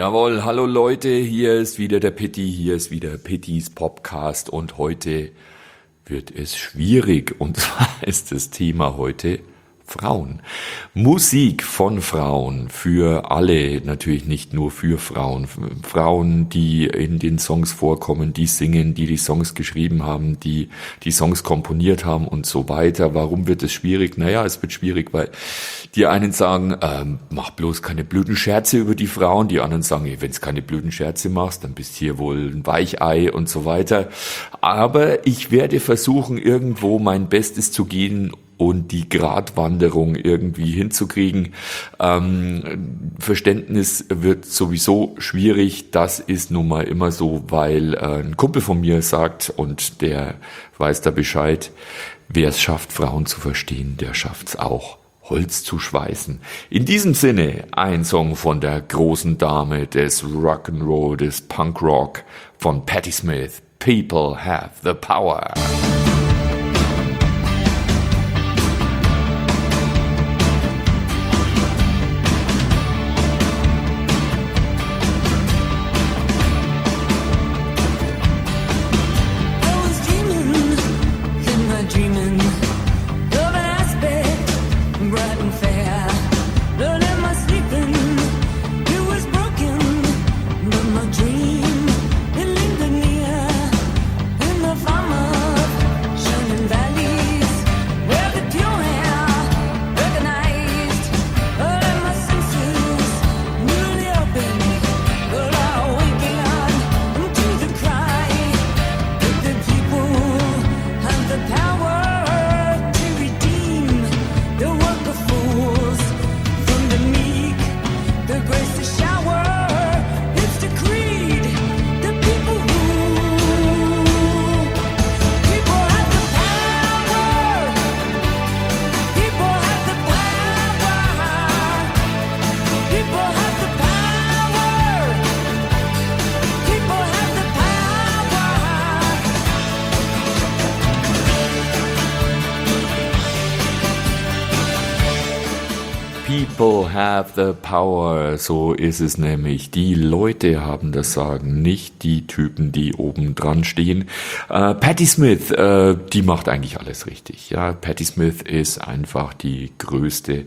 Jawohl, hallo Leute, hier ist wieder der Pitti, hier ist wieder Pittis Podcast und heute wird es schwierig und zwar ist das Thema heute Frauen. Musik von Frauen für alle, natürlich nicht nur für Frauen. Frauen, die in den Songs vorkommen, die singen, die Songs geschrieben haben, die Songs komponiert haben und so weiter. Warum wird es schwierig? Naja, es wird schwierig, weil die einen sagen, mach bloß keine blöden Scherze über die Frauen. Die anderen sagen, wenn du keine blöden Scherze machst, dann bist du hier wohl ein Weichei und so weiter. Aber ich werde versuchen, irgendwo mein Bestes zu gehen und die Gratwanderung irgendwie hinzukriegen. Verständnis wird sowieso schwierig. Das ist nun mal immer so, weil ein Kumpel von mir sagt, und der weiß da Bescheid, wer es schafft, Frauen zu verstehen, der schafft's auch, Holz zu schweißen. In diesem Sinne ein Song von der großen Dame des Rock'n'Roll, des Punkrock von Patti Smith. People have the power. People have the power, so ist es nämlich. Die Leute haben das Sagen, nicht die Typen, die oben dran stehen. Patti Smith, die macht eigentlich alles richtig. Ja, Patti Smith ist einfach die Größte.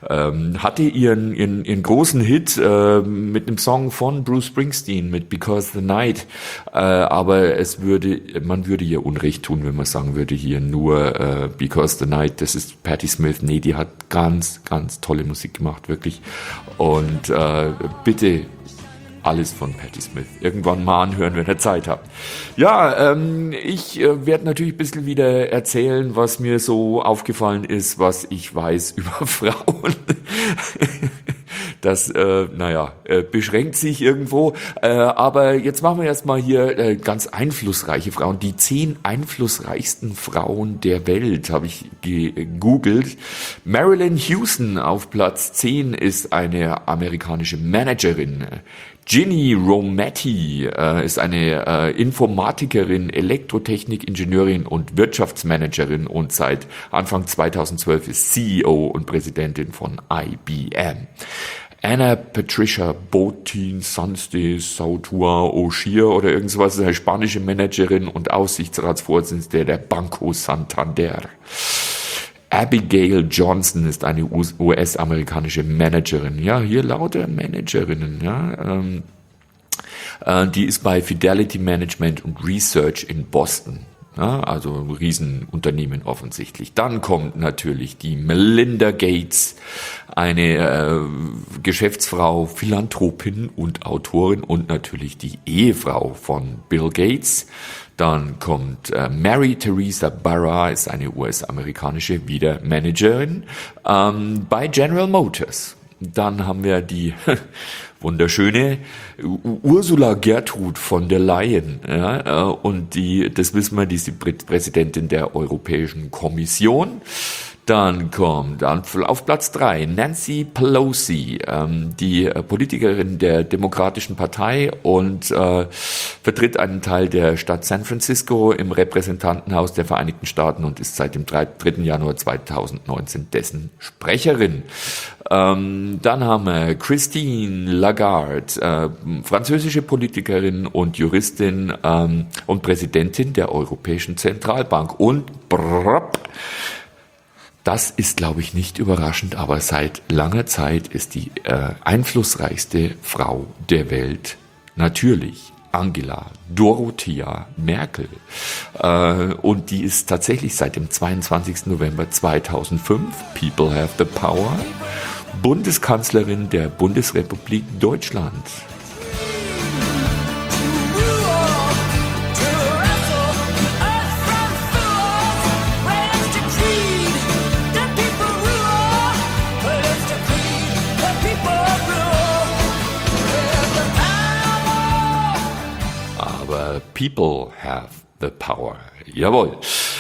Hatte ihren großen Hit mit einem Song von Bruce Springsteen mit Because the Night. Aber man würde ihr Unrecht tun, wenn man sagen würde, hier nur Because the Night, das ist Patti Smith. Nee, die hat ganz, ganz tolle Musik gemacht, wirklich. Und bitte alles von Patti Smith irgendwann mal anhören, wenn ihr Zeit habt. Ja, ich werde natürlich ein bisschen wieder erzählen, was mir so aufgefallen ist, was ich weiß über Frauen. Das, beschränkt sich irgendwo. Aber jetzt machen wir erstmal hier ganz einflussreiche Frauen. Die 10 einflussreichsten Frauen der Welt habe ich gegoogelt. Marilyn Houston auf Platz 10 ist eine amerikanische Managerin. Ginny Rometty ist eine Informatikerin, Elektrotechnik-Ingenieurin und Wirtschaftsmanagerin und seit Anfang 2012 ist CEO und Präsidentin von IBM. Anna Patricia Botín Sánchez Sautua O'Shea oder irgendwas ist eine spanische Managerin und Aussichtsratsvorsitzende der Banco Santander. Abigail Johnson ist eine US-amerikanische Managerin. Ja, hier lauter Managerinnen. Ja, die ist bei Fidelity Management und Research in Boston. Ja, also ein Riesenunternehmen offensichtlich. Dann kommt natürlich die Melinda Gates, eine Geschäftsfrau, Philanthropin und Autorin und natürlich die Ehefrau von Bill Gates. Dann kommt Mary Teresa Barra, ist eine US-amerikanische Managerin bei General Motors. Dann haben wir die wunderschöne Ursula Gertrud von der Leyen, ja, und das wissen wir, die ist die Präsidentin der Europäischen Kommission. Dann kommt auf Platz 3 Nancy Pelosi, die Politikerin der Demokratischen Partei und vertritt einen Teil der Stadt San Francisco im Repräsentantenhaus der Vereinigten Staaten und ist seit dem 3. Januar 2019 dessen Sprecherin. Dann haben wir Christine Lagarde, französische Politikerin und Juristin und Präsidentin der Europäischen Zentralbank. Und das ist, glaube ich, nicht überraschend, aber seit langer Zeit ist die einflussreichste Frau der Welt natürlich Angela Dorothea Merkel. Und die ist tatsächlich seit dem 22. November 2005, People Have the Power, Bundeskanzlerin der Bundesrepublik Deutschland. People have the power. Jawohl.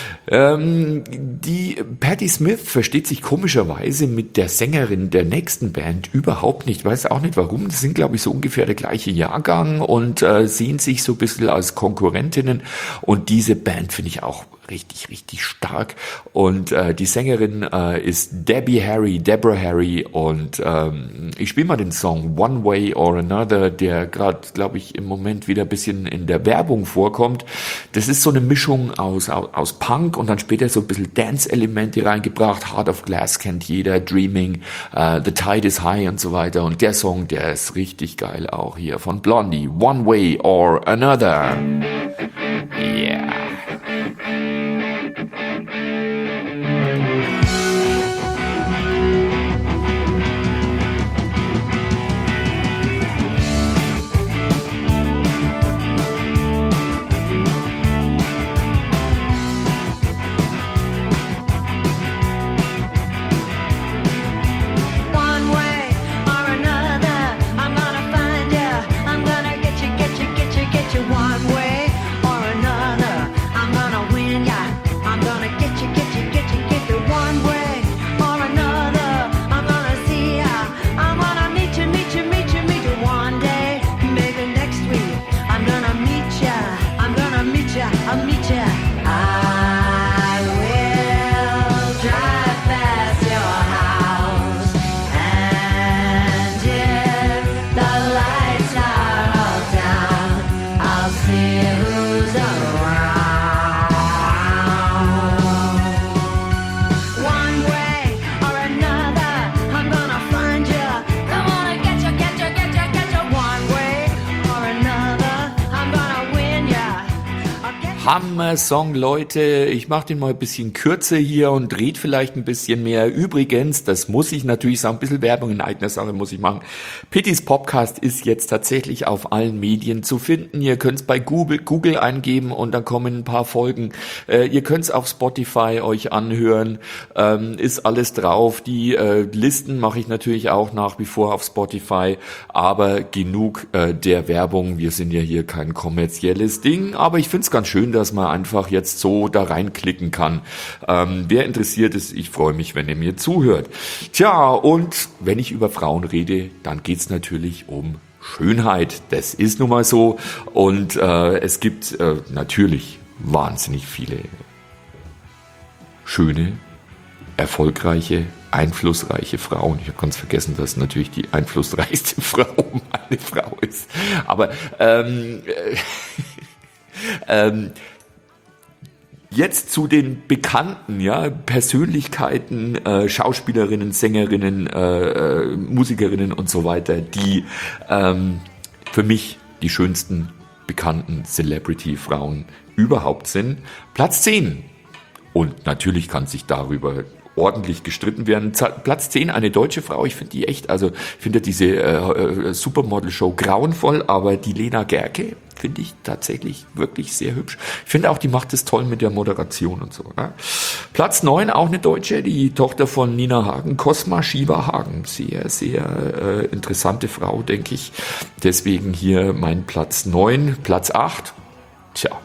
Die Patti Smith versteht sich komischerweise mit der Sängerin der nächsten Band überhaupt nicht. Weiß auch nicht warum. Das sind, glaube ich, so ungefähr der gleiche Jahrgang und sehen sich so ein bisschen als Konkurrentinnen. Und diese Band finde ich auch richtig stark. Und die Sängerin ist Deborah Harry. Und ich spiele mal den Song One Way or Another, der gerade, glaube ich, im Moment wieder ein bisschen in der Werbung vorkommt. Das ist so eine Mischung aus Punk und dann später so ein bisschen Dance-Elemente reingebracht. Heart of Glass kennt jeder, Dreaming, The Tide is High und so weiter. Und der Song, der ist richtig geil auch hier von Blondie. One Way or Another. Yeah. Hammer-Song, Leute. Ich mache den mal ein bisschen kürzer hier und red vielleicht ein bisschen mehr. Übrigens, das muss ich natürlich sagen, ein bisschen Werbung in eigener Sache muss ich machen. Pittys Podcast ist jetzt tatsächlich auf allen Medien zu finden. Ihr könnt es bei Google eingeben und dann kommen ein paar Folgen. Ihr könnt es auf Spotify euch anhören. Ist alles drauf. Die Listen mache ich natürlich auch nach wie vor auf Spotify. Aber genug der Werbung. Wir sind ja hier kein kommerzielles Ding. Aber ich finde es ganz schön, dass man einfach jetzt so da reinklicken kann. Wer interessiert ist, ich freue mich, wenn ihr mir zuhört. Tja, und wenn ich über Frauen rede, dann geht's natürlich um Schönheit. Das ist nun mal so. Und es gibt natürlich wahnsinnig viele schöne, erfolgreiche, einflussreiche Frauen. Ich habe ganz vergessen, dass natürlich die einflussreichste Frau meine Frau ist. Aber jetzt zu den bekannten Persönlichkeiten, Schauspielerinnen, Sängerinnen, Musikerinnen und so weiter, die für mich die schönsten bekannten Celebrity-Frauen überhaupt sind. Platz 10. Und natürlich kann sich darüber ordentlich gestritten werden. Platz 10, eine deutsche Frau. Ich finde die echt, also ich finde diese Supermodel-Show grauenvoll, aber die Lena Gercke finde ich tatsächlich wirklich sehr hübsch. Ich finde auch, die macht es toll mit der Moderation und so. Ne? Platz 9, auch eine Deutsche, die Tochter von Nina Hagen, Cosma Shiva Hagen. Sehr, sehr interessante Frau, denke ich. Deswegen hier mein Platz 9. Platz 8,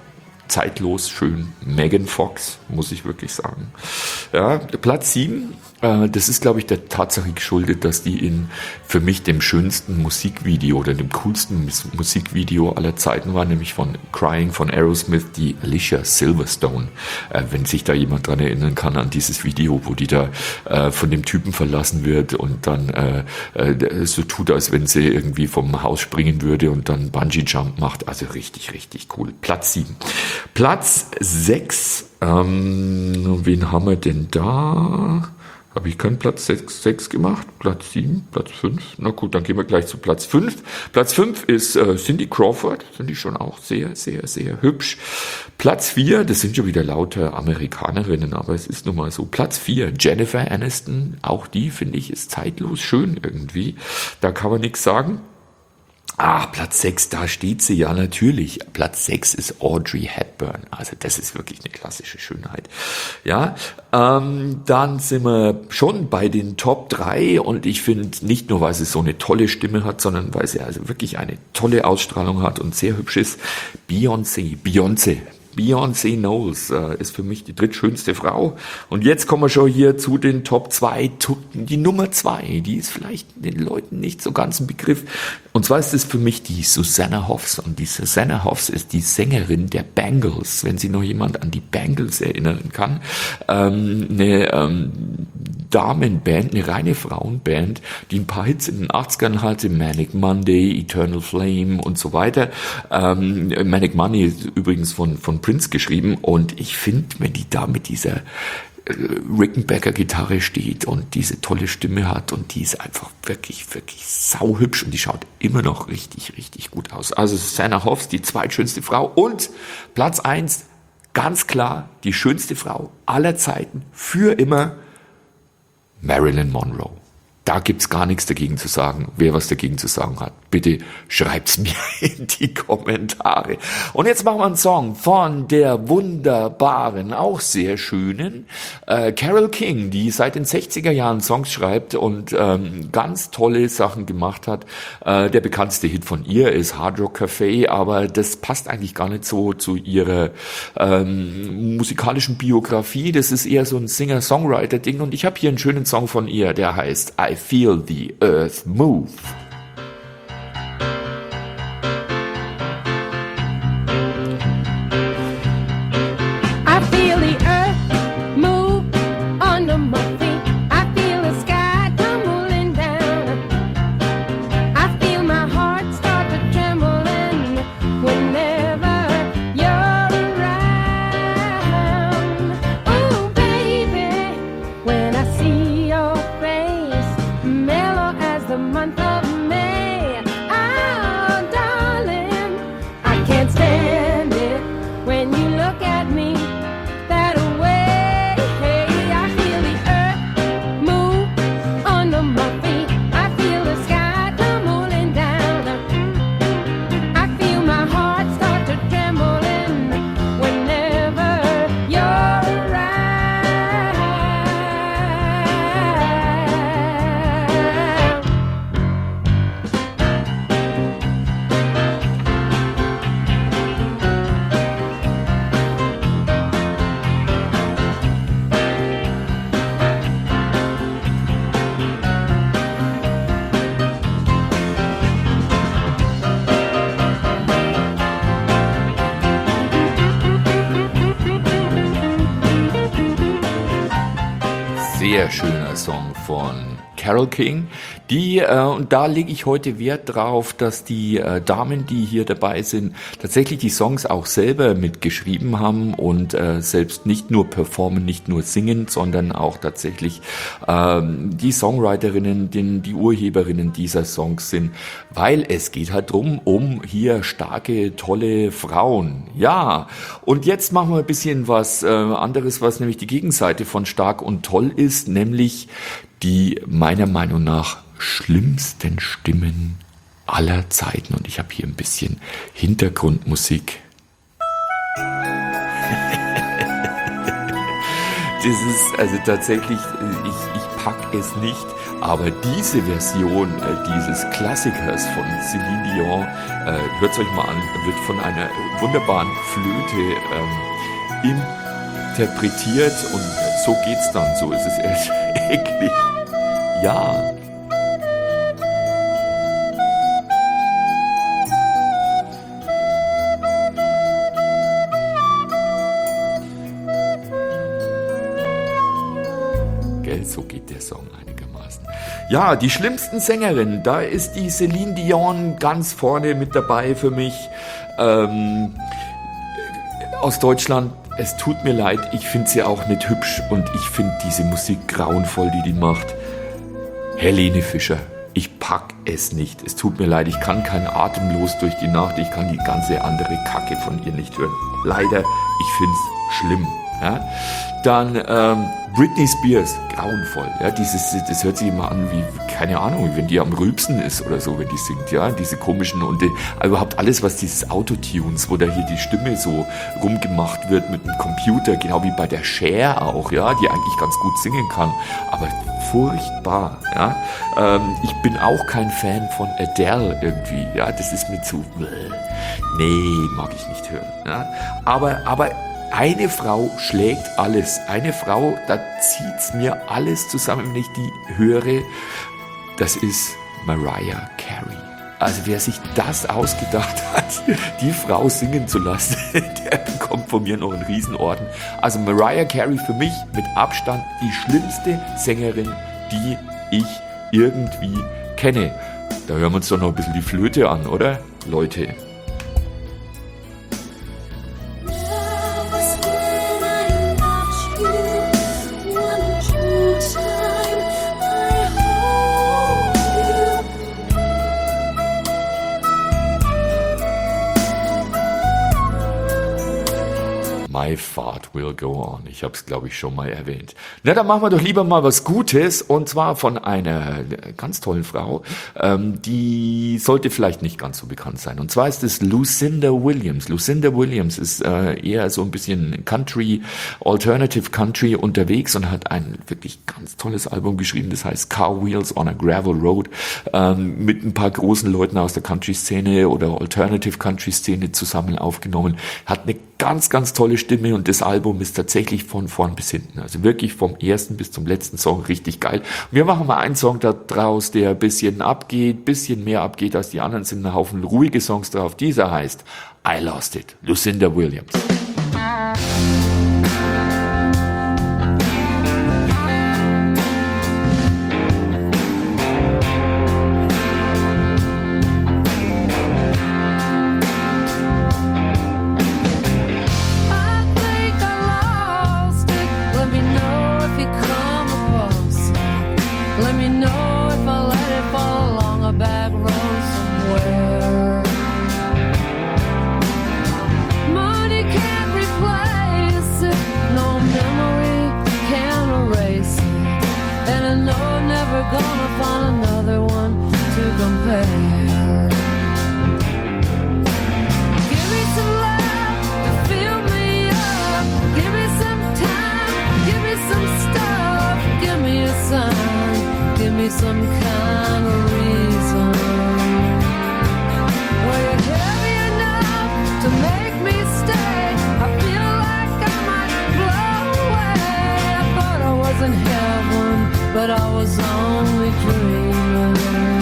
zeitlos schön. Megan Fox, muss ich wirklich sagen. Ja, Platz 7, das ist, glaube ich, der Tatsache geschuldet, dass die in für mich dem schönsten Musikvideo oder dem coolsten Musikvideo aller Zeiten war, nämlich von Crying von Aerosmith, die Alicia Silverstone. Wenn sich da jemand dran erinnern kann an dieses Video, wo die da von dem Typen verlassen wird und dann so tut, als wenn sie irgendwie vom Haus springen würde und dann Bungee-Jump macht. Also richtig, richtig cool. Platz 7. Platz 6, wen haben wir denn da? Habe ich keinen Platz 6 gemacht? Platz 7, Platz 5? Na gut, dann gehen wir gleich zu Platz 5. Platz 5 ist Cindy Crawford. Finde ich schon auch sehr, sehr, sehr hübsch. Platz 4, das sind schon wieder lauter Amerikanerinnen, aber es ist nun mal so. Platz 4, Jennifer Aniston. Auch die, finde ich, ist zeitlos schön irgendwie. Da kann man nichts sagen. Platz 6, da steht sie ja natürlich. Platz 6 ist Audrey Hepburn. Also das ist wirklich eine klassische Schönheit. Ja, dann sind wir schon bei den Top 3 und ich finde nicht nur, weil sie so eine tolle Stimme hat, sondern weil sie also wirklich eine tolle Ausstrahlung hat und sehr hübsch ist. Beyoncé Knowles ist für mich die drittschönste Frau. Und jetzt kommen wir schon hier zu den Top 2. Die Nummer 2, die ist vielleicht den Leuten nicht so ganz ein Begriff. Und zwar ist es für mich die Susanna Hoffs. Und die Susanna Hoffs ist die Sängerin der Bangles, wenn sich noch jemand an die Bangles erinnern kann. Eine Damenband, eine reine Frauenband, die ein paar Hits in den 80ern hatte. Manic Monday, Eternal Flame und so weiter. Manic Money ist übrigens von Prince geschrieben und ich finde, wenn die da mit dieser Rickenbacker-Gitarre steht und diese tolle Stimme hat und die ist einfach wirklich, wirklich sauhübsch und die schaut immer noch richtig, richtig gut aus. Also Susanna Hoffs, die zweitschönste Frau und Platz 1, ganz klar, die schönste Frau aller Zeiten, für immer, Marilyn Monroe. Da gibt's gar nichts dagegen zu sagen. Wer was dagegen zu sagen hat, bitte schreibt's mir in die Kommentare. Und jetzt machen wir einen Song von der wunderbaren, auch sehr schönen Carole King, die seit den 60er Jahren Songs schreibt und ganz tolle Sachen gemacht hat. Der bekannteste Hit von ihr ist Hard Rock Café, aber das passt eigentlich gar nicht so zu ihrer musikalischen Biografie. Das ist eher so ein Singer-Songwriter-Ding und ich habe hier einen schönen Song von ihr, der heißt I Feel the Earth Move. I feel the earth move under my feet. I feel the sky tumbling down. I feel my heart start to trembling whenever you're around. Oh baby, when I see your face, mellow as the month of May. Oh darling, I can't stand it when you look at me that way. I feel the earth move under my feet. I feel the sky tumbling down. I feel my heart start to trembling whenever you're around. Sehr schöner Song von Carole King. Und da lege ich heute Wert drauf, dass die Damen, die hier dabei sind, tatsächlich die Songs auch selber mitgeschrieben haben und selbst nicht nur performen, nicht nur singen, sondern auch tatsächlich die Songwriterinnen, die Urheberinnen dieser Songs sind, weil es geht halt drum, um hier starke, tolle Frauen. Ja, und jetzt machen wir ein bisschen was anderes, was nämlich die Gegenseite von stark und toll ist, nämlich die meiner Meinung nach schlimmsten Stimmen aller Zeiten. Und ich habe hier ein bisschen Hintergrundmusik. Das ist also tatsächlich, ich pack es nicht, aber diese Version dieses Klassikers von Celine Dion, hört es euch mal an, wird von einer wunderbaren Flöte interpretiert und so geht's dann, so ist es eigentlich. Ja. So geht der Song einigermaßen. Ja, die schlimmsten Sängerinnen, da ist die Celine Dion ganz vorne mit dabei für mich. Aus Deutschland, es tut mir leid, ich finde sie auch nicht hübsch und ich finde diese Musik grauenvoll, die macht. Helene Fischer, ich pack es nicht. Es tut mir leid, ich kann kein Atemlos durch die Nacht, ich kann die ganze andere Kacke von ihr nicht hören. Leider, ich finde es schlimm. Ja? Dann Britney Spears, grauenvoll. Ja, das hört sich immer an wie, keine Ahnung, wenn die am Rülpsen ist oder so, wenn die singt. Ja, diese komischen und überhaupt alles, was dieses Autotunes, wo da hier die Stimme so rumgemacht wird mit dem Computer, genau wie bei der Cher auch, ja, die eigentlich ganz gut singen kann, aber furchtbar. Ja, ich bin auch kein Fan von Adele irgendwie. Ja, das ist mir zu, nee, mag ich nicht hören. Ja, aber eine Frau schlägt alles. Eine Frau, da zieht's mir alles zusammen, wenn ich die höre. Das ist Mariah Carey. Also wer sich das ausgedacht hat, die Frau singen zu lassen, der bekommt von mir noch einen Riesenorden. Also Mariah Carey für mich mit Abstand die schlimmste Sängerin, die ich irgendwie kenne. Da hören wir uns doch noch ein bisschen die Flöte an, oder, Leute? My Fart Will Go On. Ich habe es, glaube ich, schon mal erwähnt. Na, dann machen wir doch lieber mal was Gutes. Und zwar von einer ganz tollen Frau. Die sollte vielleicht nicht ganz so bekannt sein. Und zwar ist es Lucinda Williams. Lucinda Williams ist eher so ein bisschen Country, Alternative Country unterwegs und hat ein wirklich ganz tolles Album geschrieben. Das heißt Car Wheels on a Gravel Road. Mit ein paar großen Leuten aus der Country-Szene oder Alternative Country-Szene zusammen aufgenommen. Hat eine ganz, ganz tolle Stimme und das Album ist tatsächlich von vorn bis hinten. Also wirklich vom ersten bis zum letzten Song richtig geil. Und wir machen mal einen Song da draus, der ein bisschen abgeht, bisschen mehr abgeht als die anderen, sind ein Haufen ruhige Songs drauf. Dieser heißt I Lost It, Lucinda Williams. Some kind of reason. Well, you're heavy enough to make me stay. I feel like I might blow away. I thought I was in heaven, but I was only dreaming.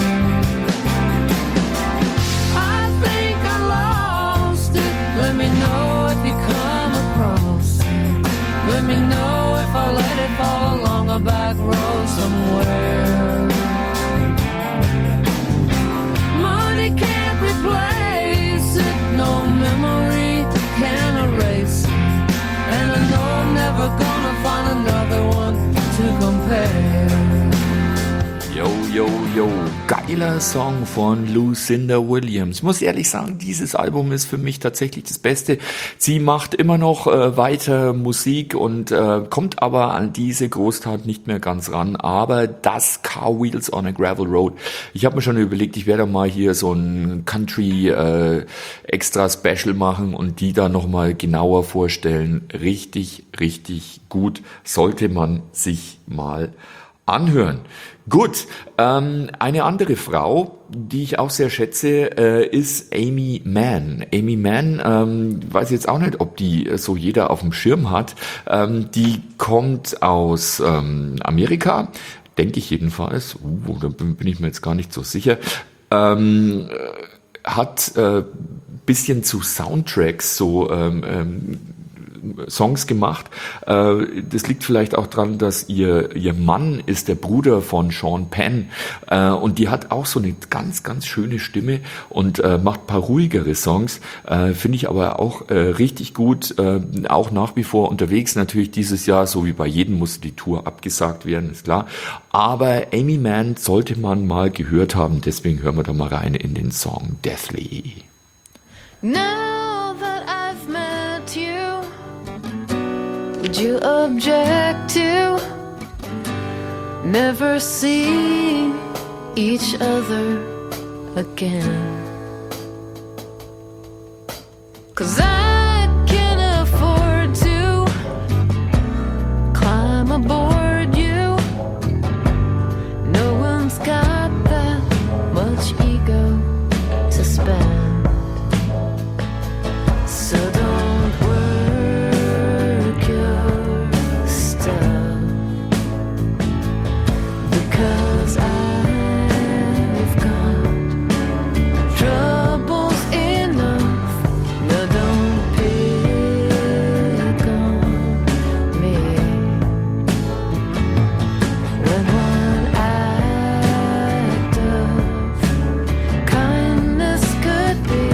I think I lost it. Let me know if you come across it. Let me know if I let it fall along a back road somewhere. Replace it, no memory can erase it, and I know I'm never gonna find another one to compare. Killer-Song von Lucinda Williams. Ich muss ehrlich sagen, dieses Album ist für mich tatsächlich das Beste. Sie macht immer noch weiter Musik und kommt aber an diese Großtat nicht mehr ganz ran. Aber das Car Wheels on a Gravel Road, ich habe mir schon überlegt, ich werde mal hier so ein Country extra Special machen und die da nochmal genauer vorstellen. Richtig, richtig gut. Sollte man sich mal anhören. Gut, eine andere Frau, die ich auch sehr schätze, ist Aimee Mann. Aimee Mann, weiß jetzt auch nicht, ob die so jeder auf dem Schirm hat. Die kommt aus Amerika, denke ich jedenfalls. Da bin ich mir jetzt gar nicht so sicher. Hat bisschen zu Soundtracks so Songs gemacht. Das liegt vielleicht auch daran, dass ihr Mann ist der Bruder von Sean Penn und die hat auch so eine ganz, ganz schöne Stimme und macht ein paar ruhigere Songs. Finde ich aber auch richtig gut, auch nach wie vor unterwegs. Natürlich dieses Jahr, so wie bei jedem, muss die Tour abgesagt werden, ist klar. Aber Aimee Mann sollte man mal gehört haben, deswegen hören wir da mal rein in den Song Deathly. Now that I've met you, would you object to never seeing each other again? 'Cause I can afford to climb aboard you. No one's got that much ego to spend. So don't work your stuff, because I've got troubles enough. No, don't pick on me. When one act of kindness could be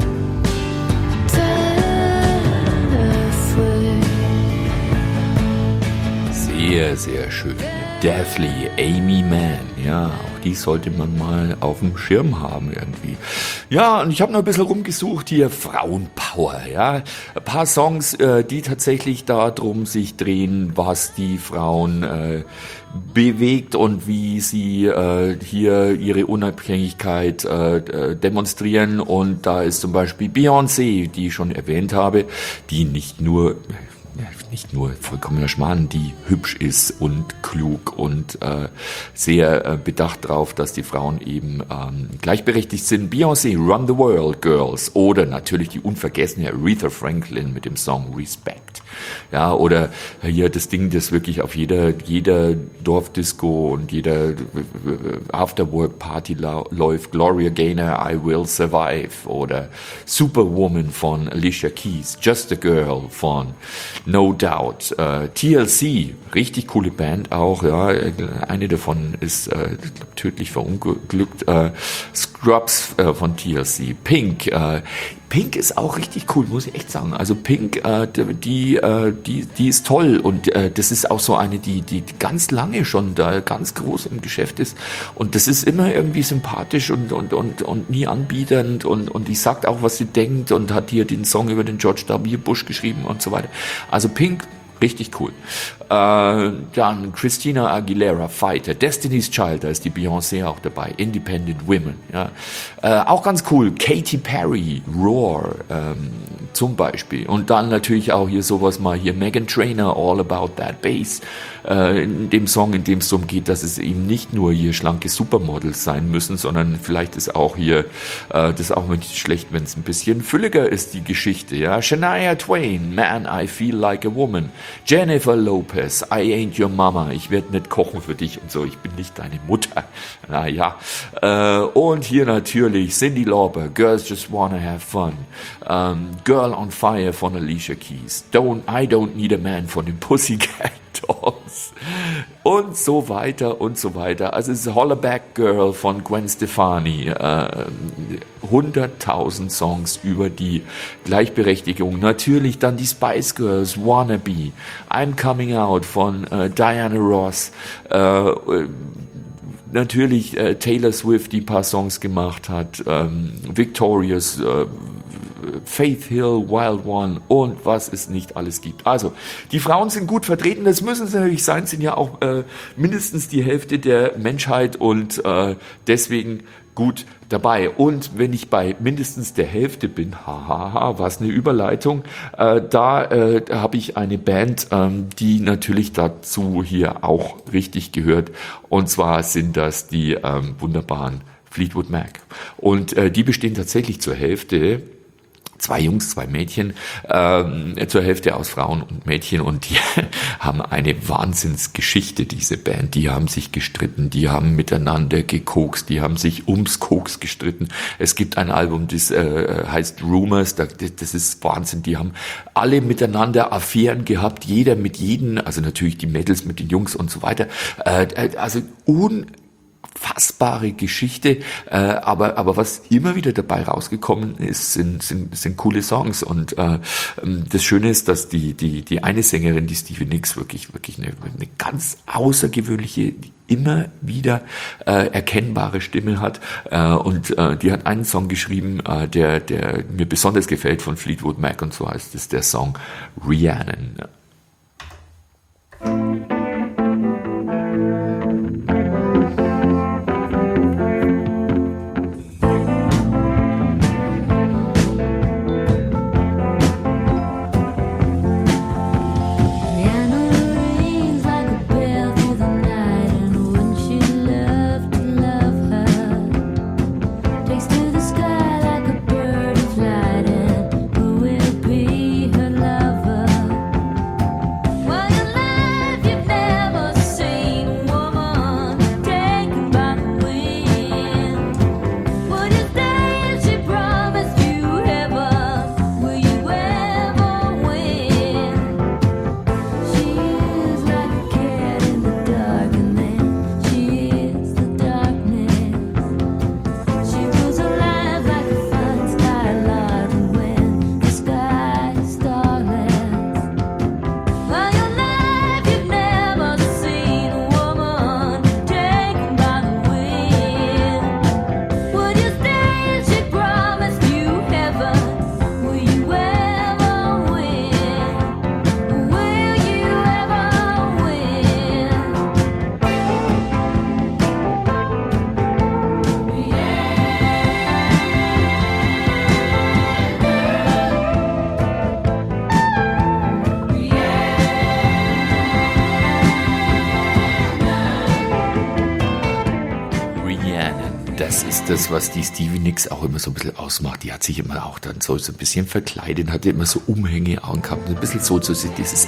Sehr, sehr schön. Deathly, Aimee Mann. Ja, auch die sollte man mal auf dem Schirm haben irgendwie. Ja, und ich habe noch ein bisschen rumgesucht hier, Frauenpower, ja. Ein paar Songs, die tatsächlich darum sich drehen, was die Frauen bewegt und wie sie hier ihre Unabhängigkeit demonstrieren. Und da ist zum Beispiel Beyoncé, die ich schon erwähnt habe, die nicht nur vollkommener Schmarrn, die hübsch ist und klug und sehr bedacht drauf, dass die Frauen eben gleichberechtigt sind. Beyoncé, Run the World, Girls. Oder natürlich die unvergessene Aretha Franklin mit dem Song Respect. Ja, oder hier das Ding, das wirklich auf jeder Dorfdisco und jeder Afterwork-Party läuft. Gloria Gaynor, I Will Survive. Oder Superwoman von Alicia Keys. Just a Girl von No Doubt. TLC, richtig coole Band auch. Ja, eine davon ist tödlich verunglückt. Scrubs von TLC. Pink. Pink ist auch richtig cool, muss ich echt sagen. Also Pink, die ist toll und das ist auch so eine, die ganz lange schon da ganz groß im Geschäft ist und das ist immer irgendwie sympathisch und nie anbiedernd und die sagt auch, was sie denkt und hat hier den Song über den George W. Bush geschrieben und so weiter. Also Pink, richtig cool. Dann Christina Aguilera, Fighter. Destiny's Child, da ist die Beyoncé auch dabei. Independent Women. Ja. Auch ganz cool. Katy Perry, Roar zum Beispiel. Und dann natürlich auch hier sowas mal hier Meghan Trainor, All About That Bass. In dem Song, in dem es darum geht, dass es eben nicht nur hier schlanke Supermodels sein müssen, sondern vielleicht ist auch hier, das ist auch nicht schlecht, wenn es ein bisschen fülliger ist, die Geschichte. Ja. Shania Twain, Man, I Feel Like a Woman. Jennifer Lopez, I Ain't Your Mama, ich werde nicht kochen für dich und so, ich bin nicht deine Mutter. Naja. Und hier natürlich Cyndi Lauper, Girls Just Wanna Have Fun. Girl on Fire von Alicia Keys. I Don't Need a Man von den Pussycat Dolls. Und so weiter und so weiter. Also es ist Hollaback Girl von Gwen Stefani. 100.000 Songs über die Gleichberechtigung. Natürlich dann die Spice Girls, Wannabe. I'm Coming Out von Diana Ross. natürlich Taylor Swift, die ein paar Songs gemacht hat, Victorious, Faith Hill, Wild One und was es nicht alles gibt. Also, die Frauen sind gut vertreten, das müssen sie natürlich sein, sind ja auch mindestens die Hälfte der Menschheit und deswegen gut dabei. Und wenn ich bei mindestens der Hälfte bin, was eine Überleitung, da habe ich eine Band, die natürlich dazu hier auch richtig gehört. Und zwar sind das die wunderbaren Fleetwood Mac. Und die bestehen tatsächlich zur Hälfte, 2 Jungs, 2 Mädchen, zur Hälfte aus Frauen und Mädchen, und die haben eine Wahnsinnsgeschichte, diese Band. Die haben sich gestritten, die haben miteinander gekokst, die haben sich ums Koks gestritten. Es gibt ein Album, das heißt Rumors, das ist Wahnsinn. Die haben alle miteinander Affären gehabt, jeder mit jedem, also natürlich die Mädels mit den Jungs und so weiter. Also unfassbare Geschichte, aber was immer wieder dabei rausgekommen ist, sind coole Songs, und das Schöne ist, dass die eine Sängerin, die Stevie Nicks, wirklich eine ganz außergewöhnliche, immer wieder erkennbare Stimme hat, und die hat einen Song geschrieben, der mir besonders gefällt von Fleetwood Mac, und so heißt es der Song Rhiannon. Das ist das, was die Stevie Nicks auch immer so ein bisschen ausmacht. Die hat sich immer auch dann so ein bisschen verkleidet, hatte immer so Umhänge angehabt, ein bisschen so dieses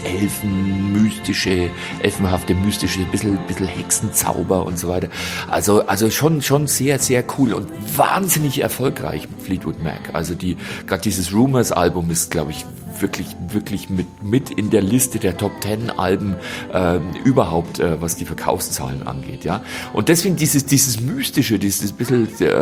elfenhafte, mystische, ein bisschen Hexenzauber und so weiter. Also schon sehr, sehr cool und wahnsinnig erfolgreich mit Fleetwood Mac. Also gerade dieses Rumors-Album ist, glaube ich, wirklich mit in der Liste der Top 10 Alben überhaupt, was die Verkaufszahlen angeht, ja. Und deswegen dieses Mystische, dieses bisschen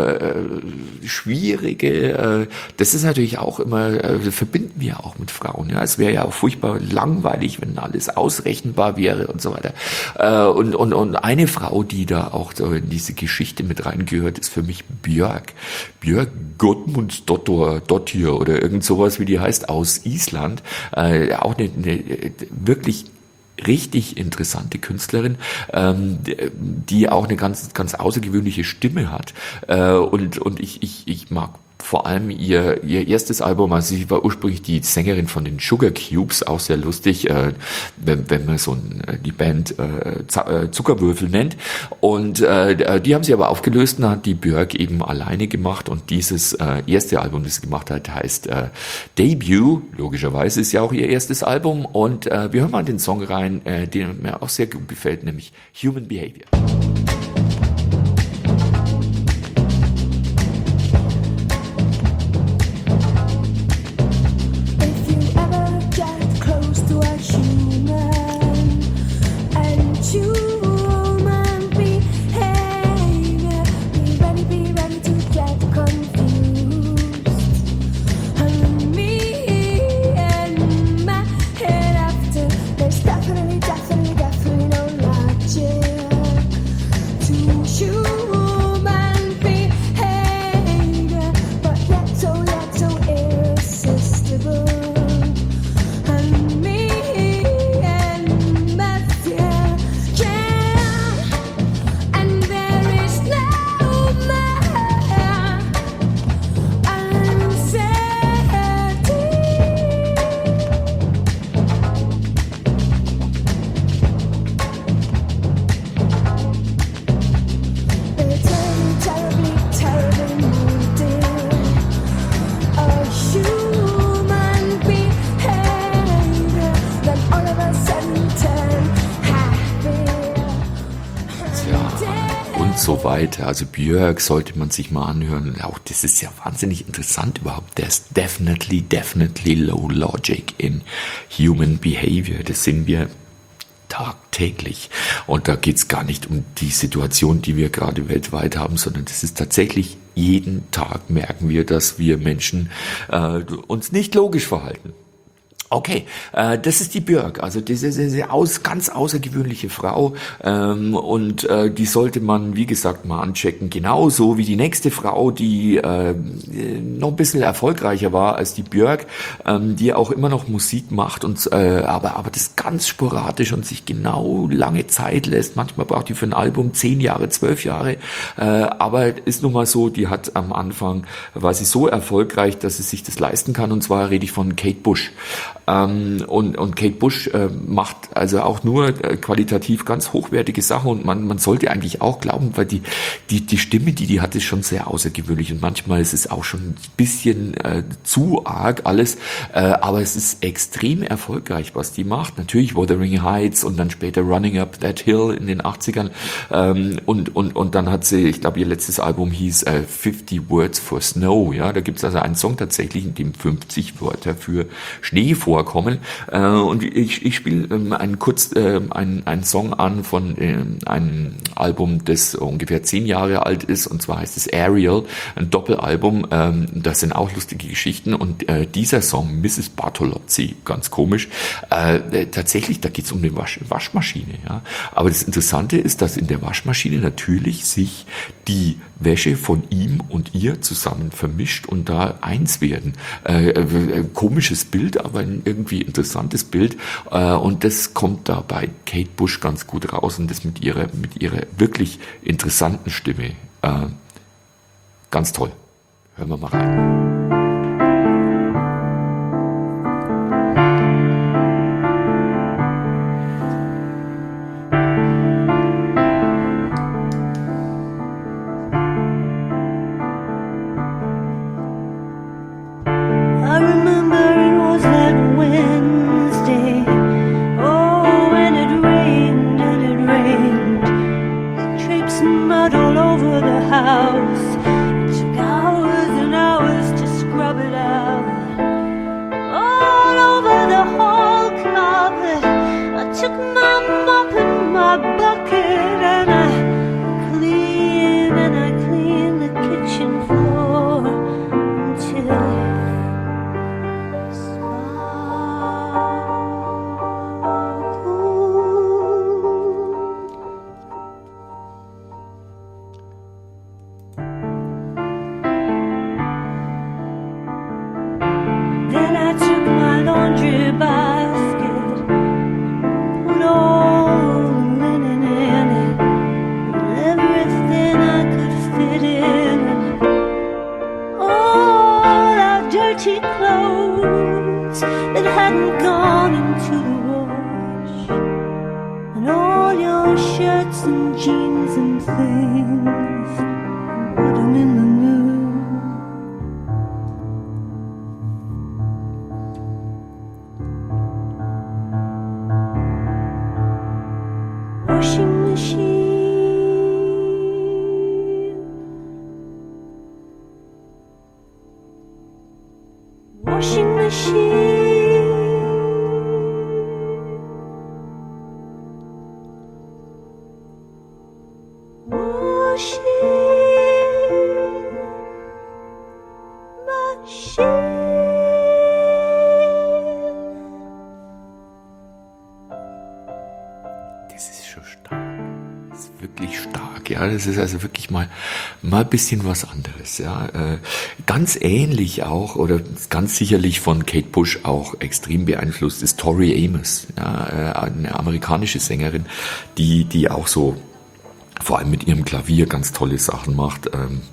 Schwierige, das ist natürlich auch immer, verbinden wir auch mit Frauen, ja. Es wäre ja auch furchtbar langweilig, wenn alles ausrechenbar wäre und so weiter. Und eine Frau, die da auch so in diese Geschichte mit reingehört, ist für mich Björk Gottmundsdottir oder irgend sowas, wie die heißt, aus Island. Auch eine wirklich richtig interessante Künstlerin, die auch eine ganz außergewöhnliche Stimme hat. Und ich mag vor allem ihr erstes Album, also sie war ursprünglich die Sängerin von den Sugar Cubes, auch sehr lustig, wenn man so die Band Zuckerwürfel nennt. Und die haben sie aber aufgelöst, und hat die Björk eben alleine gemacht, und dieses erste Album, das sie gemacht hat, heißt Debut, logischerweise ist ja auch ihr erstes Album, und wir hören mal den Song rein, den mir auch sehr gut gefällt, nämlich Human Behavior. Definitely no logic to choose. so weiter. Also Björk sollte man sich mal anhören. Auch das ist ja wahnsinnig interessant überhaupt. There's definitely low logic in human behavior. Das sind wir tagtäglich. Und da geht's gar nicht um die Situation, die wir gerade weltweit haben, sondern das ist tatsächlich jeden Tag merken wir, dass wir Menschen uns nicht logisch verhalten. Okay, das ist die Björk, also das ist eine ganz außergewöhnliche Frau und die sollte man, wie gesagt, mal anchecken, genauso wie die nächste Frau, die noch ein bisschen erfolgreicher war als die Björk, die auch immer noch Musik macht und aber das ganz sporadisch und sich genau lange Zeit lässt. Manchmal braucht die für ein Album 10 Jahre, 12 Jahre, aber ist nun mal so, die hat am Anfang, war sie so erfolgreich, dass sie sich das leisten kann, und zwar rede ich von Kate Bush. Und Kate Bush macht also auch nur qualitativ ganz hochwertige Sachen, und man sollte eigentlich auch glauben, weil die Stimme, die hat, ist schon sehr außergewöhnlich, und manchmal ist es auch schon ein bisschen zu arg alles, aber es ist extrem erfolgreich, was die macht. Natürlich Wuthering Heights und dann später Running Up That Hill in den 80ern und dann hat sie, ich glaube, ihr letztes Album hieß 50 Words for Snow, ja, da gibt es also einen Song tatsächlich, in dem 50 Wörter für Schnee vorkommen. Und ich spiele einen Song an von einem Album, das ungefähr 10 Jahre alt ist, und zwar heißt es Ariel, ein Doppelalbum. Das sind auch lustige Geschichten, und dieser Song, Mrs. Bartolozzi, ganz komisch, tatsächlich, da geht es um eine Waschmaschine. Ja? Aber das Interessante ist, dass in der Waschmaschine natürlich sich die Wäsche von ihm und ihr zusammen vermischt und da eins werden. Komisches Bild, aber ein irgendwie interessantes Bild, und das kommt da bei Kate Bush ganz gut raus, und das mit ihrer wirklich interessanten Stimme. Ganz toll. Hören wir mal rein. Das ist also wirklich mal ein bisschen was anderes, ja. Ganz ähnlich auch, oder ganz sicherlich von Kate Bush auch extrem beeinflusst ist Tori Amos, ja, eine amerikanische Sängerin, die auch so vor allem mit ihrem Klavier ganz tolle Sachen macht.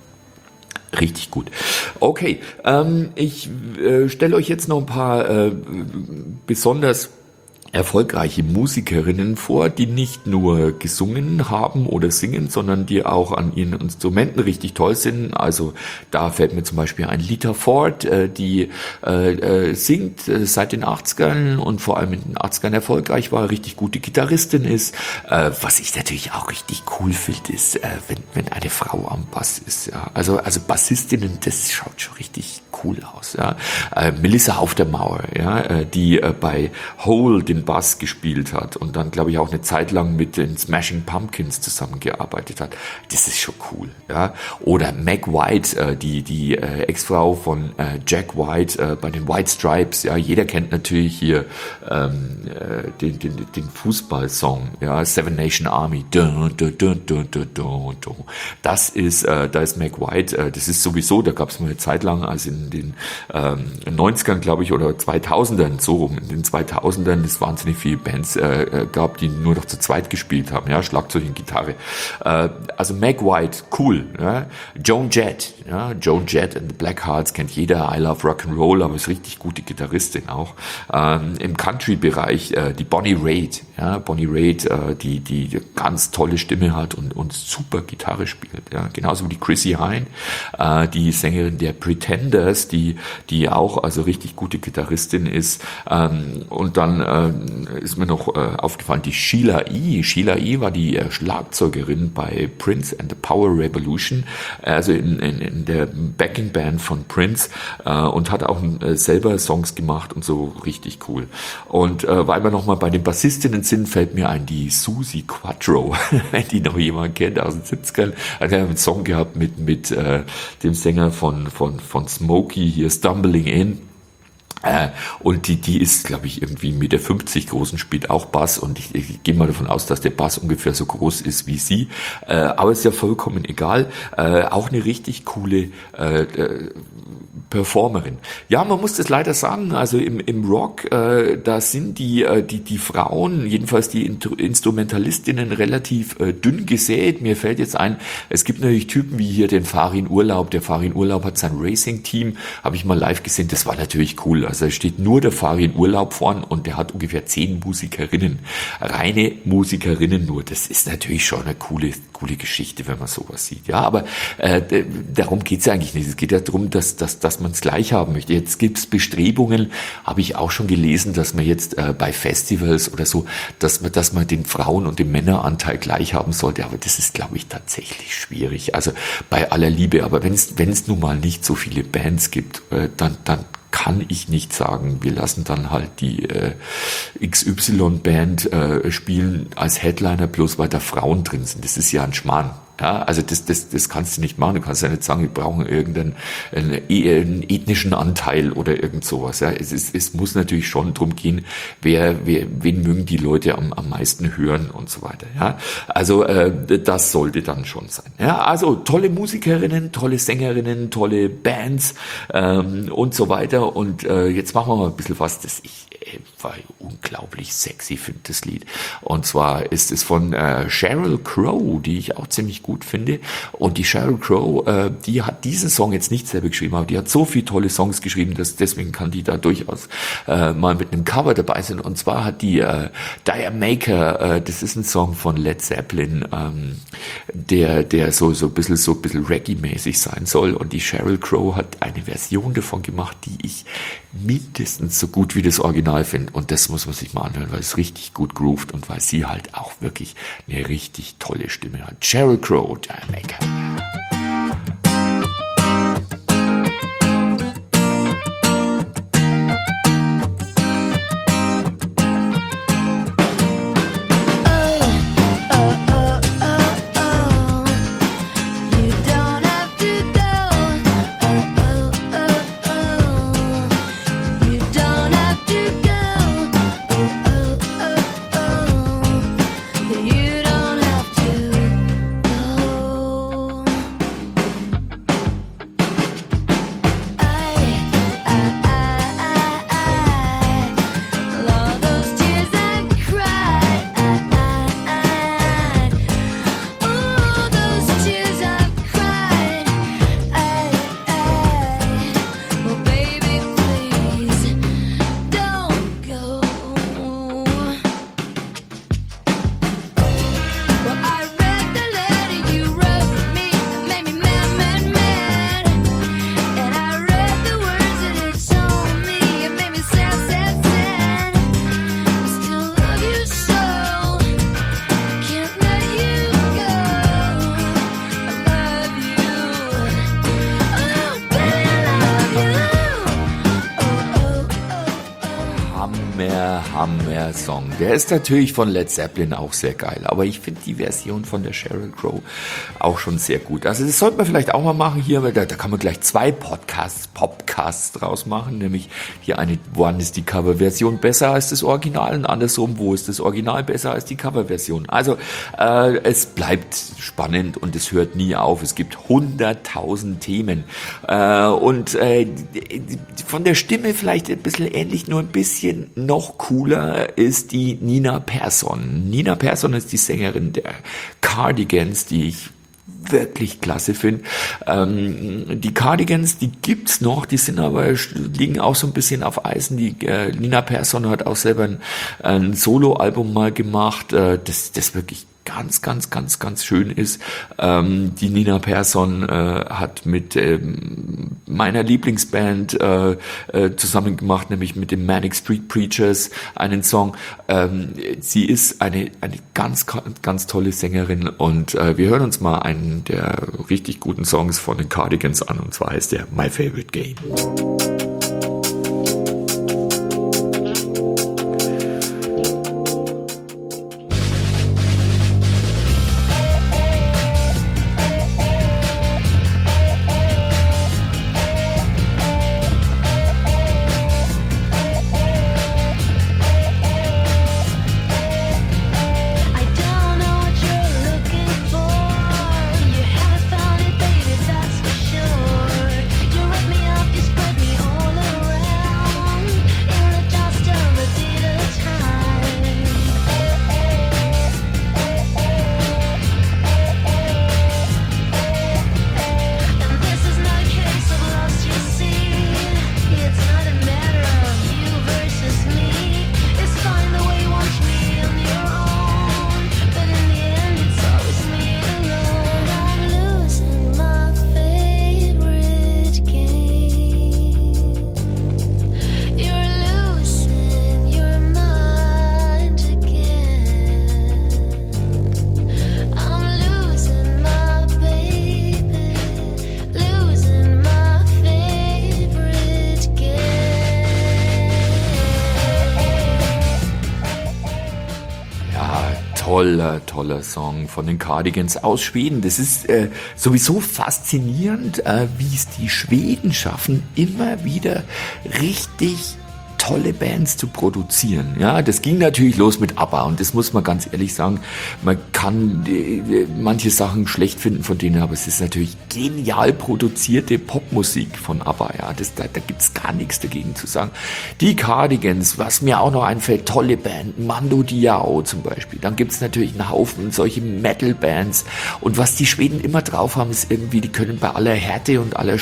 Richtig gut. Okay, ich stelle euch jetzt noch ein paar besonders erfolgreiche Musikerinnen vor, die nicht nur gesungen haben oder singen, sondern die auch an ihren Instrumenten richtig toll sind. Also da fällt mir zum Beispiel ein Lita Ford, die singt seit den 80ern und vor allem in den 80ern erfolgreich war, richtig gute Gitarristin ist. Was ich natürlich auch richtig cool finde, ist, wenn eine Frau am Bass ist. Ja. Also Bassistinnen, das schaut schon richtig cool aus. Ja. Melissa Auf der Mauer, ja, die bei Hole den Bass gespielt hat und dann, glaube ich, auch eine Zeit lang mit den Smashing Pumpkins zusammengearbeitet hat. Das ist schon cool. Ja. Oder Meg White, die Ex-Frau von Jack White bei den White Stripes. Ja. Jeder kennt natürlich hier den Fußballsong, ja, Seven Nation Army. Das ist, da ist Meg White, das ist sowieso, da gab es mal eine Zeit lang, also in den 90ern, glaube ich, oder 2000ern, so rum, in den 2000ern, es wahnsinnig viele Bands gab, die nur noch zu zweit gespielt haben, ja, Schlagzeug und Gitarre. Also Meg White, cool, ja. Joan Jett and the Blackhearts kennt jeder, I Love Rock'n'Roll, aber ist richtig gute Gitarristin auch. Im Country-Bereich die Bonnie Raitt, ja, die ganz tolle Stimme hat und super Gitarre spielt, ja, genauso wie die Chrissy Hine, die Sängerin der Pretenders, die auch also richtig gute Gitarristin ist. Und dann ist mir noch aufgefallen, die Sheila E. Sheila E. war die Schlagzeugerin bei Prince and the Power Revolution, also in der Backing Band von Prince, und hat auch selber Songs gemacht und so, richtig cool. Und weil wir nochmal bei den Bassistinnen sind, fällt mir ein, die Suzi Quatro, wenn die noch jemand kennt aus den 70ern, hat ja einen Song gehabt mit dem Sänger von Smokey, hier Stumbling In. Und die ist, glaube ich, irgendwie 1,50 Meter groß und spielt auch Bass, und ich gehe mal davon aus, dass der Bass ungefähr so groß ist wie sie, aber ist ja vollkommen egal. Auch eine richtig coole Performerin. Ja, man muss das leider sagen, also im Rock, da sind die Frauen, jedenfalls die Instrumentalistinnen, relativ dünn gesät. Mir fällt jetzt ein, es gibt natürlich Typen wie hier den Farin Urlaub. Der Farin Urlaub hat sein Racing-Team, habe ich mal live gesehen, das war natürlich cool. Also da steht nur der Farin Urlaub vorn und der hat ungefähr 10 Musikerinnen, reine Musikerinnen nur. Das ist natürlich schon eine coole Geschichte, wenn man sowas sieht. Ja, aber darum geht's ja eigentlich nicht. Es geht ja darum, dass man es gleich haben möchte. Jetzt gibt's Bestrebungen, habe ich auch schon gelesen, dass man jetzt bei Festivals oder so, dass man den Frauen- und den Männeranteil gleich haben sollte. Aber das ist, glaube ich, tatsächlich schwierig. Also bei aller Liebe. Aber wenn es nun mal nicht so viele Bands gibt, dann kann ich nicht sagen, wir lassen dann halt die XY-Band spielen als Headliner, bloß weil da Frauen drin sind. Das ist ja ein Schmarrn. Ja, also das kannst du nicht machen. Du kannst ja nicht sagen, wir brauchen irgendeinen ethnischen Anteil oder irgend sowas. Ja, es muss natürlich schon drum gehen, wen mögen die Leute am meisten hören und so weiter. Ja, also das sollte dann schon sein. Ja, also tolle Musikerinnen, tolle Sängerinnen, tolle Bands und so weiter. Und jetzt machen wir mal ein bisschen was, das ich unglaublich sexy finde, das Lied. Und zwar ist es von Sheryl Crow, die ich auch ziemlich gut finde. Und die Sheryl Crow, die hat diesen Song jetzt nicht selber geschrieben, aber die hat so viele tolle Songs geschrieben, dass deswegen kann die da durchaus mal mit einem Cover dabei sein. Und zwar hat die Diane Maker, das ist ein Song von Led Zeppelin, der so ein bisschen Reggae-mäßig sein soll. Und die Sheryl Crow hat eine Version davon gemacht, die ich mindestens so gut wie das Original finde. Und das muss man sich mal anhören, weil es richtig gut groovt und weil sie halt auch wirklich eine richtig tolle Stimme hat. Sheryl Crow, Diane Maker. Hammer-Song. Der ist natürlich von Led Zeppelin auch sehr geil, aber ich finde die Version von der Sheryl Crow auch schon sehr gut. Also das sollte man vielleicht auch mal machen hier, weil da kann man gleich 2 Podcasts draus machen, nämlich hier wann ist die Coverversion besser als das Original und andersrum, wo ist das Original besser als die Coverversion. Also es bleibt spannend und es hört nie auf. Es gibt 100.000 Themen und von der Stimme vielleicht ein bisschen ähnlich, nur ein bisschen noch cooler ist die Nina Persson. Nina Persson ist die Sängerin der Cardigans, die ich wirklich klasse finde. Die Cardigans, die gibt's noch, die sind aber, liegen auch so ein bisschen auf Eisen. Die Nina Persson hat auch selber ein Soloalbum mal gemacht, das wirklich ganz schön ist. Die Nina Persson hat mit meiner Lieblingsband zusammen gemacht, nämlich mit den Manic Street Preachers einen Song. Sie ist eine ganz tolle Sängerin und wir hören uns mal einen der richtig guten Songs von den Cardigans an, und zwar heißt der My Favorite Game. Toller Song von den Cardigans aus Schweden. Das ist sowieso faszinierend, wie es die Schweden schaffen, immer wieder richtig tolle Bands zu produzieren. Ja, das ging natürlich los mit ABBA und das muss man ganz ehrlich sagen, man kann manche Sachen schlecht finden von denen, aber es ist natürlich genial produzierte Popmusik von ABBA. Ja, da gibt's gar nichts dagegen zu sagen. Die Cardigans, was mir auch noch einfällt, tolle Band, Mando Diao zum Beispiel. Dann gibt's natürlich einen Haufen solche Metal-Bands und was die Schweden immer drauf haben, ist irgendwie, die können bei aller Härte und aller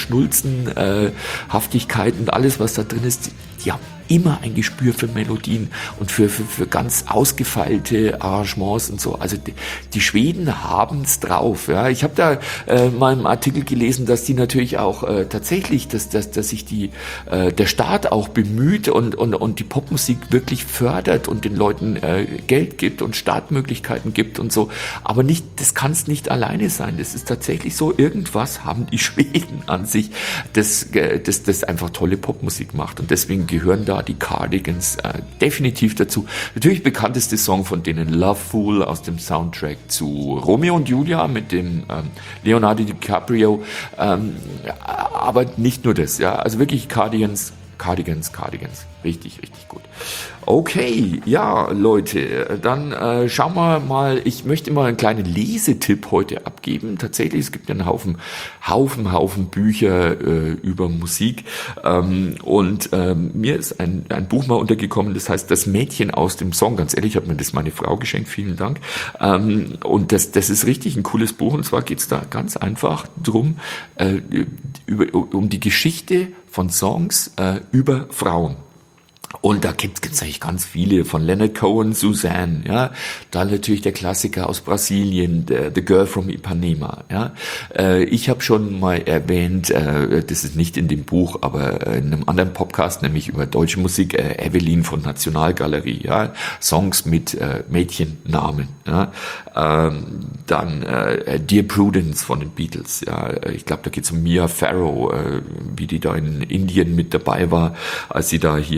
Schnulzenhaftigkeit und alles, was da drin ist, die haben immer ein Gespür für Melodien und für ganz ausgefeilte Arrangements und so. Also die Schweden haben's drauf. Ja. Ich habe da mal im Artikel gelesen, dass die natürlich auch tatsächlich, dass sich der Staat auch bemüht und die Popmusik wirklich fördert und den Leuten Geld gibt und Startmöglichkeiten gibt und so. Aber das kann es nicht alleine sein. Das ist tatsächlich so, irgendwas haben die Schweden an sich, das einfach tolle Popmusik macht. Und deswegen gehören da die Cardigans definitiv dazu. Natürlich bekannteste Song von denen, Love Fool, aus dem Soundtrack zu Romeo und Julia mit dem Leonardo DiCaprio. Aber nicht nur das, ja. Also wirklich Cardigans. Richtig gut. Okay, ja, Leute, dann schauen wir mal. Ich möchte mal einen kleinen Lesetipp heute abgeben. Tatsächlich, es gibt ja einen Haufen Bücher über Musik. Mir ist ein Buch mal untergekommen, das heißt Das Mädchen aus dem Song. Ganz ehrlich, hat mir das meine Frau geschenkt, vielen Dank. Und das ist richtig ein cooles Buch. Und zwar geht's da ganz einfach drum, um die Geschichte von Songs über Frauen. Und da gibt's eigentlich ganz viele, von Leonard Cohen, Suzanne, ja, dann natürlich der Klassiker aus Brasilien, The Girl from Ipanema, ja. Ich habe schon mal erwähnt, das ist nicht in dem Buch, aber in einem anderen Podcast, nämlich über deutsche Musik, Evelyn von Nationalgalerie, ja, Songs mit Mädchennamen, ja. Dann Dear Prudence von den Beatles, ja. Ich glaube, da geht's um Mia Farrow, wie die da in Indien mit dabei war, als sie da hier alles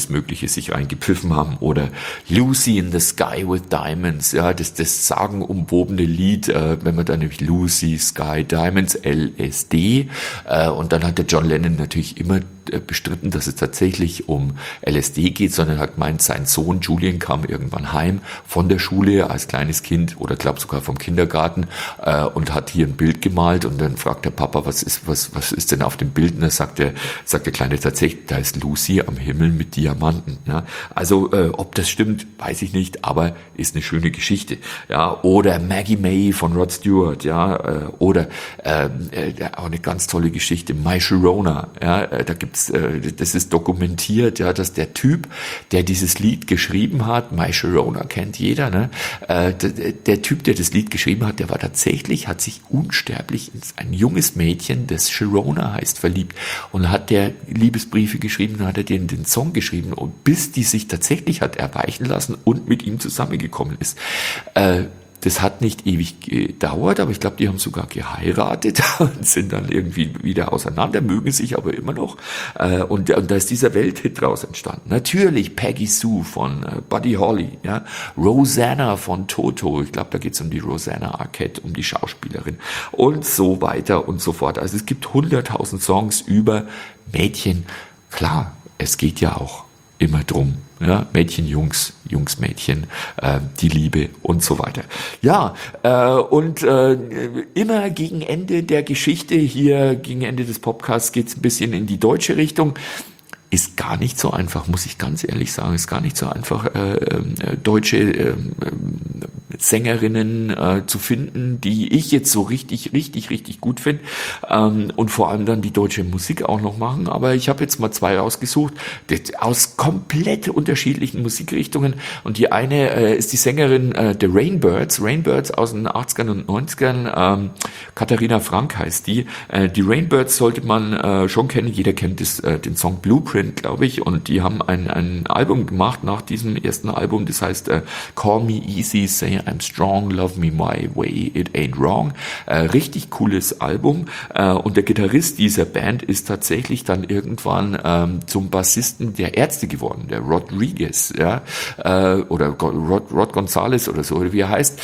alles Mögliche sich reingepfiffen haben. Oder Lucy in the Sky with Diamonds, ja, das sagenumwobene Lied, wenn man dann nämlich Lucy, Sky, Diamonds, LSD, und dann hat der John Lennon natürlich immer bestritten, dass es tatsächlich um LSD geht, sondern hat gemeint, sein Sohn Julian kam irgendwann heim von der Schule als kleines Kind oder glaube sogar vom Kindergarten und hat hier ein Bild gemalt und dann fragt der Papa, was ist denn auf dem Bild? Und dann sagt der Kleine tatsächlich, da ist Lucy am Himmel mit Diamanten. Ja? Also ob das stimmt, weiß ich nicht, aber ist eine schöne Geschichte. Ja? Oder Maggie May von Rod Stewart, ja, oder auch eine ganz tolle Geschichte, My Sharona, ja, da gibt's, das ist dokumentiert, ja, dass der Typ, der dieses Lied geschrieben hat, My Sharona kennt jeder, ne, der Typ, der das Lied geschrieben hat, der war tatsächlich, hat sich unsterblich in ein junges Mädchen, das Sharona heißt, verliebt und hat der Liebesbriefe geschrieben, dann hat er den Song geschrieben und bis die sich tatsächlich hat erweichen lassen und mit ihm zusammengekommen ist. Das hat nicht ewig gedauert, aber ich glaube, die haben sogar geheiratet und sind dann irgendwie wieder auseinander, mögen sich aber immer noch. Und da ist dieser Welthit draus entstanden. Natürlich Peggy Sue von Buddy Holly, ja, Rosanna von Toto. Ich glaube, da geht es um die Rosanna Arquette, um die Schauspielerin und so weiter und so fort. Also es gibt 100.000 Songs über Mädchen. Klar, es geht ja auch immer drum. Ja, Mädchen, Jungs, Mädchen, die Liebe und so weiter. Ja, und immer gegen Ende der Geschichte, hier gegen Ende des Podcasts geht's ein bisschen in die deutsche Richtung. Ist gar nicht so einfach, muss ich ganz ehrlich sagen, ist gar nicht so einfach, deutsche Sängerinnen zu finden, die ich jetzt so richtig gut finde und vor allem dann die deutsche Musik auch noch machen. Aber ich habe jetzt mal 2 rausgesucht, aus komplett unterschiedlichen Musikrichtungen. Und die eine ist die Sängerin der Rainbirds aus den 80ern und 90ern. Katharina Frank heißt die. Die Rainbirds sollte man schon kennen, jeder kennt den Song Blueprint, glaube ich. Und die haben ein Album gemacht nach diesem ersten Album, das heißt Call Me Easy, Say I'm Strong, Love Me My Way, It Ain't Wrong. Richtig cooles Album. Und der Gitarrist dieser Band ist tatsächlich dann irgendwann zum Bassisten der Ärzte geworden, der Rodriguez, ja, oder Rod Gonzalez oder so, wie er heißt.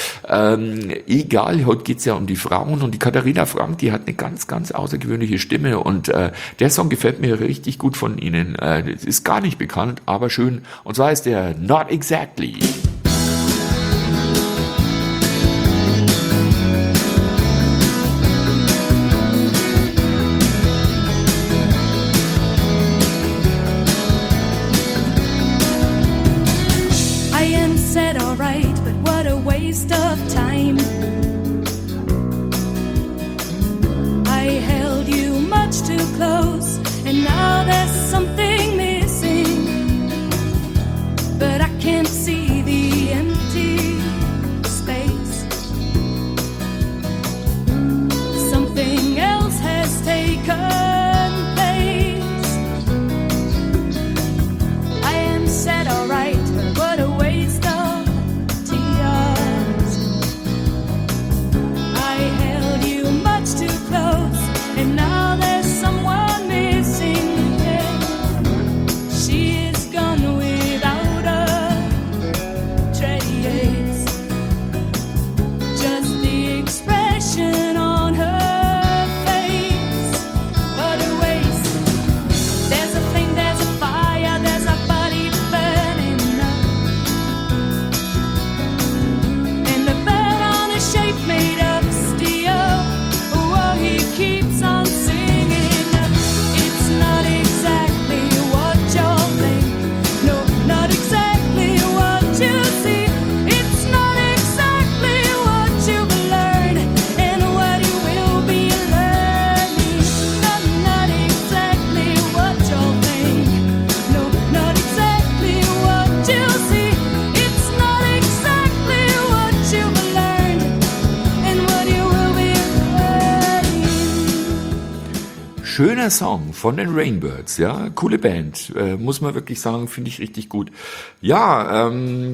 Egal, heute geht's ja um die Frauen und die Katharina Frank, die hat eine ganz außergewöhnliche Stimme und der Song gefällt mir richtig gut von ihnen. Ist gar nicht bekannt, aber schön. Und zwar ist der Not Exactly. Schöner Song von den Rainbirds, ja, coole Band, muss man wirklich sagen, finde ich richtig gut. Ja,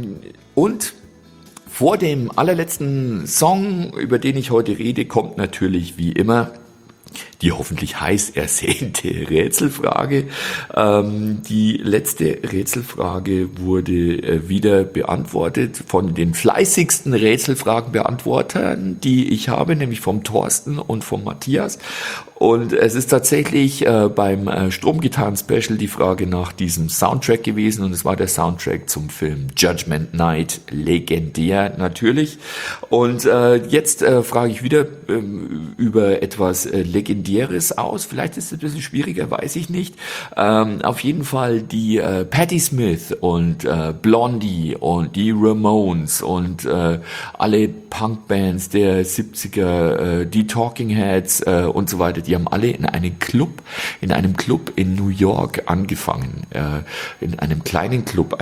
und vor dem allerletzten Song, über den ich heute rede, kommt natürlich wie immer die hoffentlich heiß ersehnte Rätselfrage. Die letzte Rätselfrage wurde wieder beantwortet von den fleißigsten Rätselfragenbeantwortern, die ich habe, nämlich vom Thorsten und vom Matthias. Und es ist tatsächlich beim Stromgitarren-Special die Frage nach diesem Soundtrack gewesen, und es war der Soundtrack zum Film Judgment Night, legendär natürlich. Und jetzt frage ich wieder über etwas Legendäres aus. Vielleicht ist es ein bisschen schwieriger, weiß ich nicht. Auf jeden Fall die Patti Smith und Blondie und die Ramones und alle Punkbands der 70er, die Talking Heads und so weiter, die haben alle in einem Club in New York angefangen. In einem kleinen Club,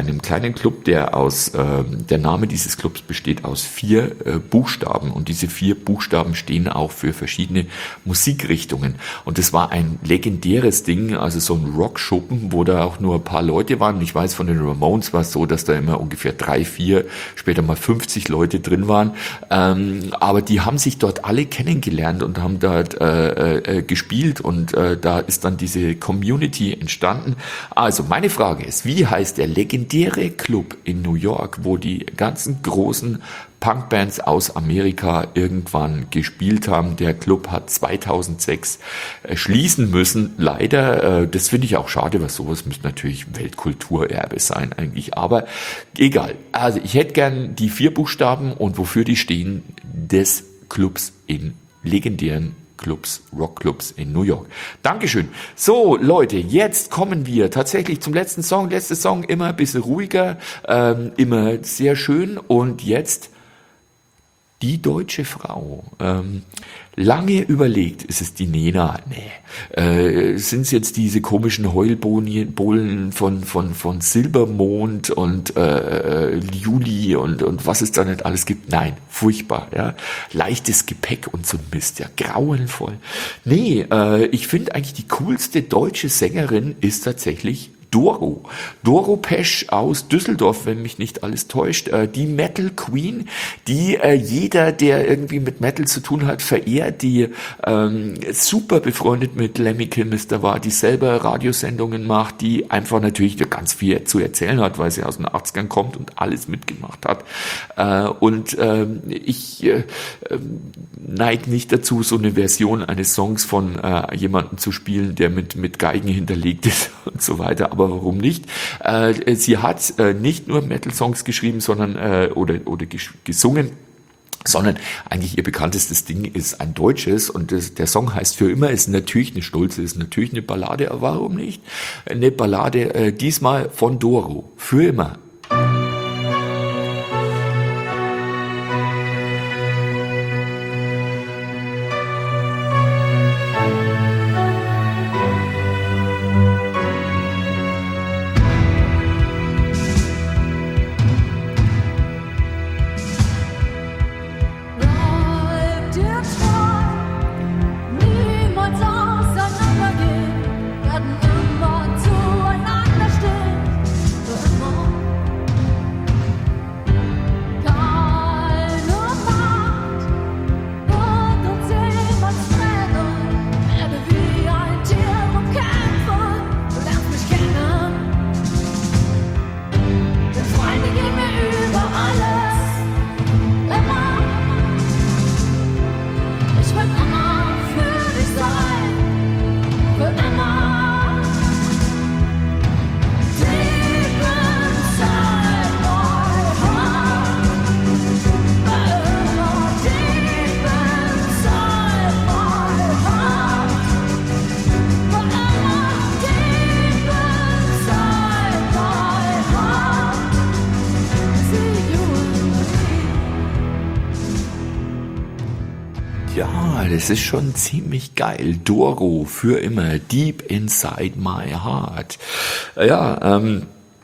der Name dieses Clubs besteht aus 4 Buchstaben, und diese 4 Buchstaben stehen auch für verschiedene Musikrichtungen. Und das war ein legendäres Ding, also so ein Rockschuppen, wo da auch nur ein paar Leute waren. Ich weiß, von den Ramones war es so, dass da immer ungefähr 3, 4, später mal 50 Leute drin waren. Aber die haben sich dort alle kennengelernt und haben dort gespielt, und da ist dann diese Community entstanden. Also meine Frage ist, wie heißt der legendäre Club in New York, wo die ganzen großen Punkbands aus Amerika irgendwann gespielt haben? Der Club hat 2006 schließen müssen, leider. Das finde ich auch schade, weil sowas müsste natürlich Weltkulturerbe sein eigentlich, aber egal. Also ich hätte gern die 4 Buchstaben und wofür die stehen, des Clubs in legendären Clubs, Rockclubs in New York. Dankeschön. So, Leute, jetzt kommen wir tatsächlich zum letzten Song. Letzter Song, immer ein bisschen ruhiger, immer sehr schön. Und jetzt die deutsche Frau. Lange überlegt, ist es die Nena? Nee. Sind es jetzt diese komischen Heulbohlen von Silbermond und Juli und was es da nicht alles gibt? Nein, furchtbar. Ja. Leichtes Gepäck und so ein Mist, ja, grauenvoll. Nee, ich finde eigentlich die coolste deutsche Sängerin ist tatsächlich Doro. Doro Pesch aus Düsseldorf, wenn mich nicht alles täuscht. Die Metal Queen, die jeder, der irgendwie mit Metal zu tun hat, verehrt, die super befreundet mit Lemmy Kilmister war, die selber Radiosendungen macht, die einfach natürlich ganz viel zu erzählen hat, weil sie aus den 80ern kommt und alles mitgemacht hat. Ich neige nicht dazu, so eine Version eines Songs von jemandem zu spielen, der mit Geigen hinterlegt ist und so weiter. Aber warum nicht? Sie hat nicht nur Metal-Songs geschrieben, sondern oder gesungen, sondern eigentlich ihr bekanntestes Ding ist ein deutsches, und der Song heißt Für immer, ist natürlich eine Stolze, ist natürlich eine Ballade, aber warum nicht? Eine Ballade, diesmal von Doro, Für immer. Das ist schon ziemlich geil. Doro, Für immer, Deep Inside My Heart. Ja,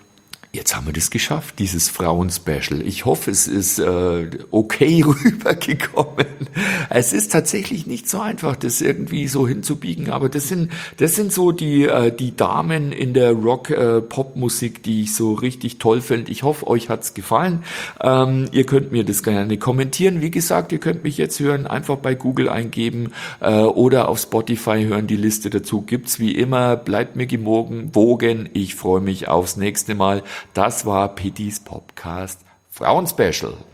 Jetzt haben wir das geschafft, dieses Frauen-Special. Ich hoffe, es ist okay rübergekommen. Es ist tatsächlich nicht so einfach, das irgendwie so hinzubiegen, aber das sind so die Damen in der Rock-Pop-Musik, die ich so richtig toll finde. Ich hoffe, euch hat's gefallen. Ihr könnt mir das gerne kommentieren. Wie gesagt, ihr könnt mich jetzt hören, einfach bei Google eingeben oder auf Spotify hören. Die Liste dazu gibt's wie immer. Bleibt mir gewogen. Ich freue mich aufs nächste Mal. Das war Pittys Podcast Frauen Special.